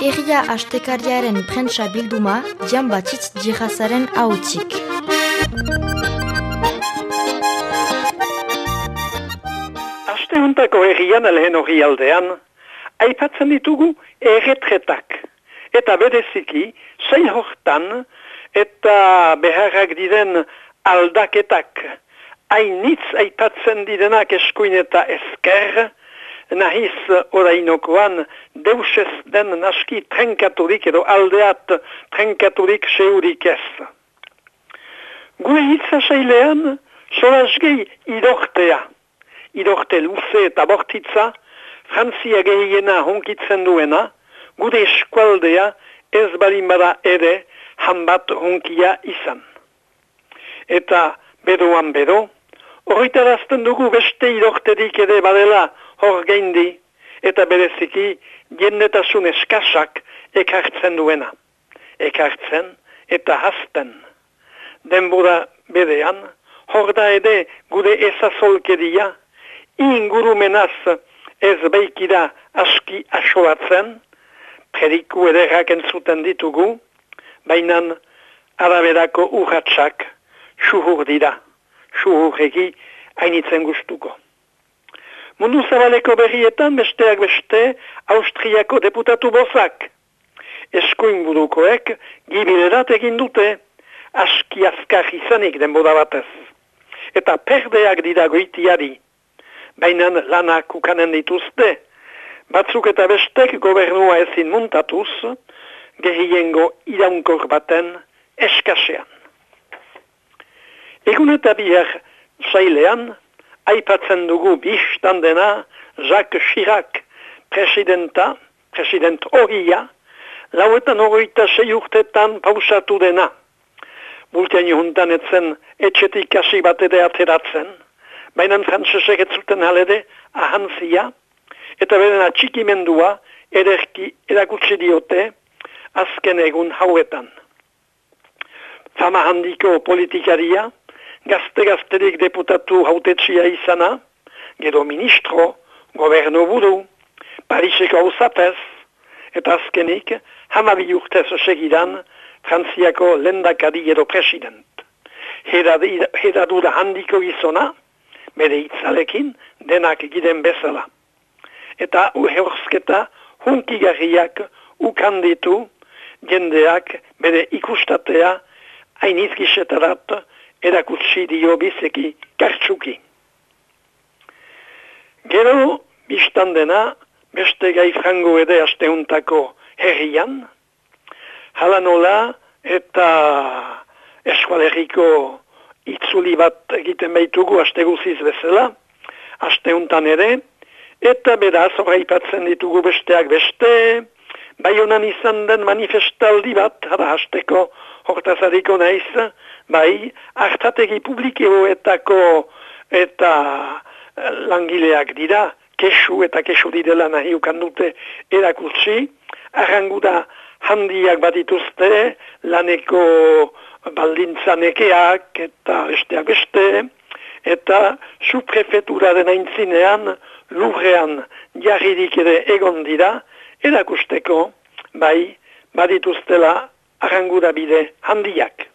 Herria astekariaren prentsa bilduma, Jan Batxitz Jihazaren ahotzik. Aste hontako herrian lehen hori aldean, aipatzen ditugu erretretak. Eta bereziki, zein hortan, eta beharrak diren aldaketak, hainitz aipatzen direnak eskuin eta esker, nahiz orainokoan deus ez den naski trenkaturik edo aldeat trenkaturik seurik ez. Gure hitza sailean, solasgei idortea. Idorte luze eta bortitza, Frantzia gehiena honkitzen duena, gure eskualdea ez balimara ere hanbat honkia izan. Eta beroan bero, horretarazten dugu beste idorterik ere badela hor gaindi, eta bereziki jendetasun eskasak ekartzen duena. Ekartzen eta hasten. Denbora berean, hor da ere gure ezazolkeria, ingurumenaz ez baikida aski asoatzen, periku ederrak entzuten ditugu, bainan araberako urratsak suhur dira, suhurregi hainitzen gustuko. Mundu zabaleko berrietan besteak beste Austriako deputatu bozak. Eskuin burukoek gibilerat egin dute, aski azkar izanik denbora batez. Eta perdeak dira goitiari, bainan lanak ukanen dituzte, batzuk eta bestek gobernua ezin muntatuz, gehiengo iraunkor baten eskasean. Egun eta bihar sailean, aipatzen dugu bistan dena Jacques Chirac, president horia, lauetan 26 urtetan pausatu dena. Bultean juntan etzen etxetik kasi bat ere ateratzen, baina frantzesek ez zuten halede ahantzia, eta beren atxikimendua ederki erakutsi diote azken egun hauetan. Fama handiko politikaria, gazte-gazterik deputatu hautetxia izana, gero ministro, gobernu buru, Pariseko hauzapez, eta azkenik, 12 urtez segidan, Frantziako lendakari edo president. Hedadura handiko gizona, bere itzalekin, denak giden bezala. Eta uheorzketa hunkigarriak ukanditu, jendeak bere ikustatea hainizgisetarat erakutsi dio bizeki kartsuki. Gero, biztan dena, beste gai frango ede asteuntako herrian, hala nola eta eskualeriko itzuli bat egiten baitugu asteguziz bezala, asteuntan ere, eta beraz horreipatzen ditugu besteak beste, bai honan izan den manifestaldi bat, hara hasteko hortazariko naiz, bai, hartategi publikoetako eta langileak dira, kesu eta kesu direla nahi ukandute erakutsi, arranguda handiak batituzte, laneko baldintzanekeak eta besteak beste, eta subprefeturaren aintzinean, lurrean jarririk ere egon dira, erakusteko, bai, badituztela arranguda bide handiak.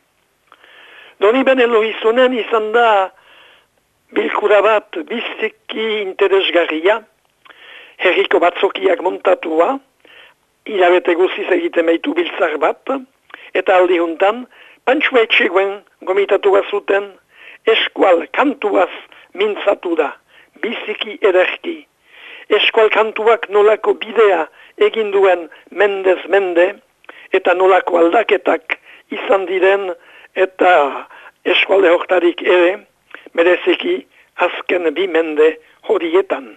Doni benelo izunen izan da bilkura bat biziki interesgarria, herriko batzokiak montatua, hilabete guziz egiten baitu biltzar bat, eta aldi juntan, pantsua etxeguen gomitatu bazuten, eskual kantuaz mintzatu da, biziki ederki. Eskual kantuak nolako bidea egin duen mendez mende, eta nolako aldaketak izan diren, eta eskualde hortarik ere, bereziki azken 2 mende horietan.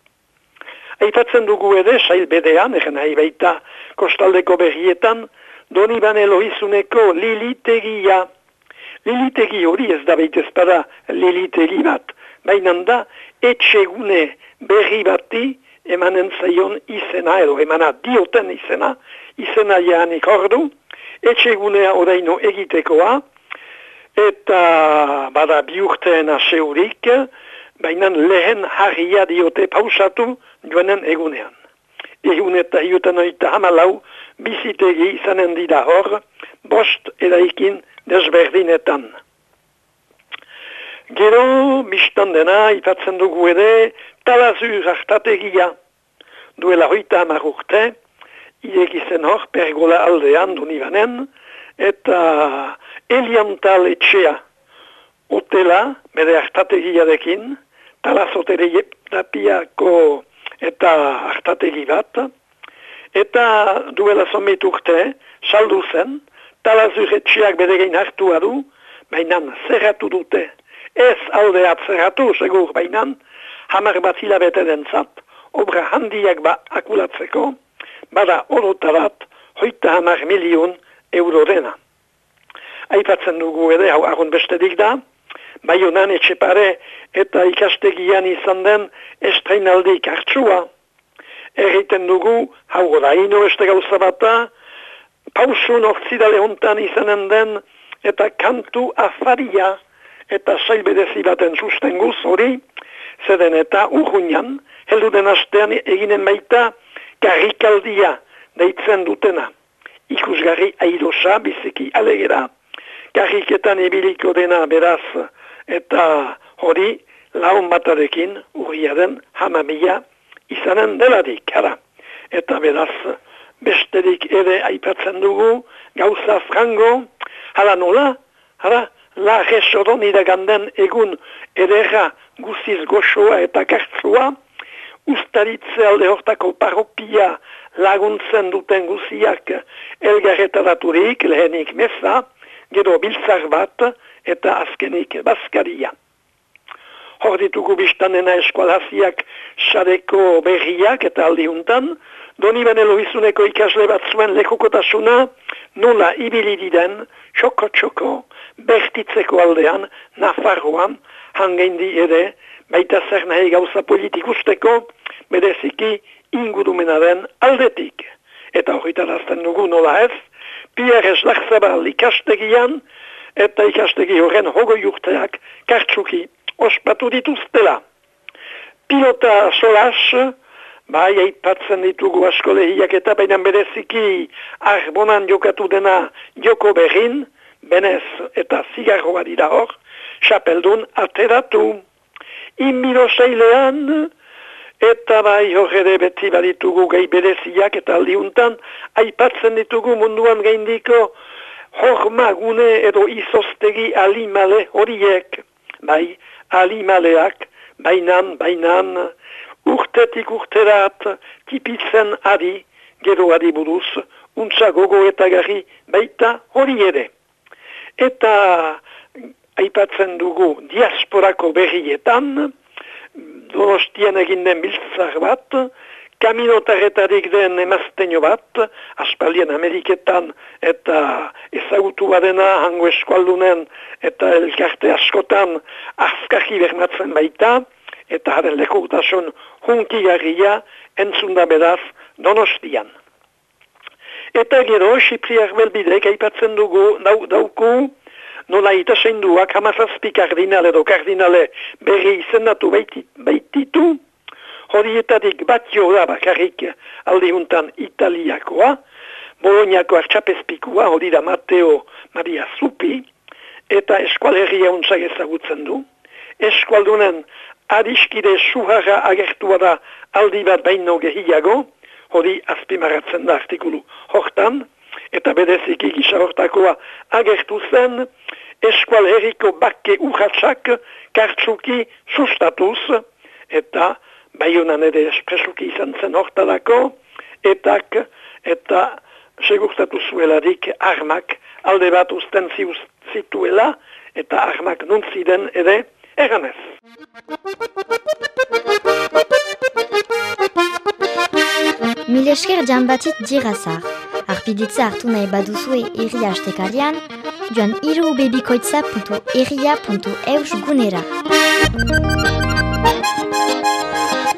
Aipatzen dugu ere, sail bedean, egen nahi baita kostaldeko berrietan, Doni Banelo izuneko lilitegia. Lilitegi hori ez da baitezpada lilitegi bat, bainan da etxegune berri bati emanen zaion izena, edo emana dioten izena jaanik ordu, etxegunea oraino egitekoa, eta bada 2 urteen aseurik, bainan lehen harria diote pausatu joanen egunean. 254 bizitegi izanen dira hor, 5 eraikin desberdinetan. Gero, biztan dena, ipatzen dugu ere, Talazur artategia. Duela 30 urte, irekizen hor, pergola aldean dunibanen, eta Eliantal etxea hotela, bere artategiarekin, Talazoterapiako eta artategi bat, eta duela 100 urte, saldu zen, Talazur etxeak bere gein hartua du, baina zerratu dute. Ez aldeat zerratu, segur bainan, 10 bat hilabete dentzat, obra handiak akulatzeko, bada orotarat, 10 milion euro dena. Aipatzen dugu ere, hau argun bestedik da, Baionan Etxepare eta ikastegian izan den estrainaldi kartsua. Erriten dugu, hau oraino beste gauza bata, pausun orzidale hontan izanen den, eta kantu afaria, eta sailbedezi baten sustenguz hori, zeden eta urruñan, helduden astean eginen baita, karrikaldia deitzen dutena. Ikusgarri airosa, biziki alegera, karriketan ebiliko dena beraz, eta hori laun batarekin urriaren 10.000 izanen deladik, hara. Eta beraz, besterik ere aipatzen dugu, gauza frango, hala nola, hara, la resoron iraganden egun edera guziz goxoa eta kartzua, ustaritze alde hortako parropia laguntzen duten guziak elgarretaraturik, lehenik meza, gero biltzar bat eta azkenik bazkaria. Hor ditugu biztanena eskualhaziak xareko berriak eta aldiuntan, Doniban Elohizuneko ikasle bat zuen lekukotasuna nola ibili diden, txoko-txoko, bertitzeko aldean, Nafarroan, hangeindi ere, baita zer nahi gauza politik usteko, bereziki ingurumenaren aldetik. Eta horretarazten dugu nola ez, Pierre Eslachzabal ikastegian, eta ikastegi horren 20 urteak kartsuki ospatu dituztela. Pilota solas, bai aipatzen ditugu asko lehiak eta baina bereziki Arbonan jokatu dena joko berrin, benez eta zigarroa dira hor, xapeldun ateratu. Inbiro seilean, eta bai hor ere beti baditugu gai bereziak eta aldiuntan, aipatzen ditugu munduan gaindiko hormagune edo izostegi alimale horiek. Bai, alimaleak, bainan, urtetik urterat, tipitzen adi, gero adi buruz, untsa gogo eta garri baita hori ere. Eta aipatzen dugu diasporako berrietan, Donostian egin den biltzar bat, kaminotarretarik den emazteño bat, aspaldian Ameriketan eta ezagutu badena hango eskualdunen eta elkarte askotan azkarki bermatzen baita, eta haren lekurtasun hunkigarria entzunda beraz Donostian. Eta gero, Sipriar Belbidek aipatzen dugu, dauku, nola itasenduak 17 kardinal edo kardinale berri izendatu baititu, horietatik bat da bakarrik aldihuntan Italiakoa, Boloniako artxapezpikua, hori da Matteo Maria Zuppi, eta eskualherria untsak ezagutzen du. Eskualdunen adiskide suharra agertua da aldi bat baino gehiago, hori azpimarratzen da artikulu hortan, eta bereziki gisa hortakoa agertu zen, eskualherriko bakke urratsak kartsuki sustatuz, eta Baionan ere espresuki izan zen hortarako, eta segurtatu zuelarik armak alde bat usten zituela, eta armak nuntziden ere eganez. Mil esker Jean-Baptiste Girasar. Arpiditza hartu nahi baduzue irria astekarian, joan irubebikoitza.irria.eus gunera.